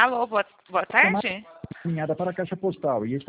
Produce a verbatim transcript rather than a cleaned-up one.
Alô, boa, boa Chamada tarde? encaminhada para a caixa postal e está